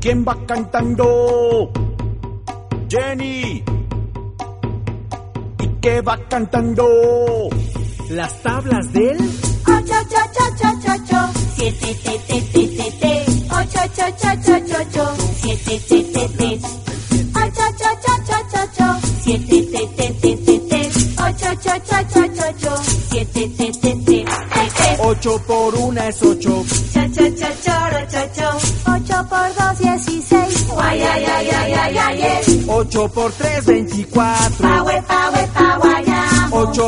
¿Quién va cantando? Jenny. ¿Y qué va cantando? Las tablas del 8, 7, 8, 7, 7, 8 por 1 es 8. 8 por 2, 16. 8 por 3, 24. 8